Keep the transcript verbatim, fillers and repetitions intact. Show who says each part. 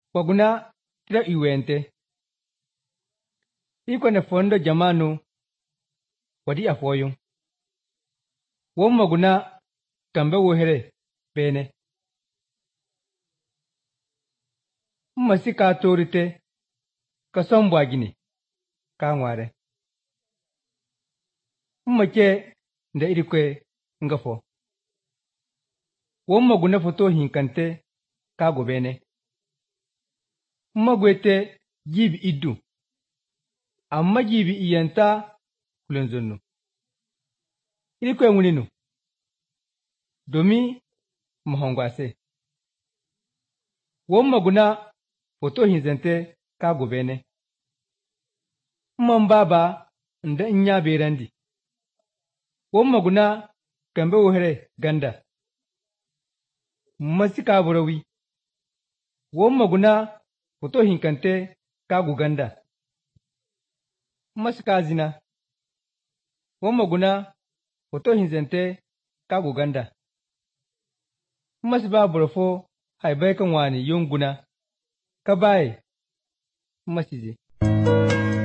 Speaker 1: Waguna tira iwente. Iko ne fondo jamanu wadi afoyum. Wom maguna kambe wohere bene. Mmasi ka torite ka sombwa gini ka ngware. Mmake nda irikwe ngafo. Wom maguna foto hinkante ka go bene. Mmagwete jibi iddu. Amma jibi iyanta kulenzonu. Irikwe nguninu. Domi mahongwase. Wom maguna foto hinzante ka go bene. Mmambaba nda inya berandi. Wom maguna kambe wohere ganda. Mmasi ka burawi. Wom maguna foto hinkante ka go ganda. Mmasi ka zina. Wom maguna foto hinzante ka go ganda. Mmasi ba burafo haibai kan wani yonguna. Ka baye. Mmasi je.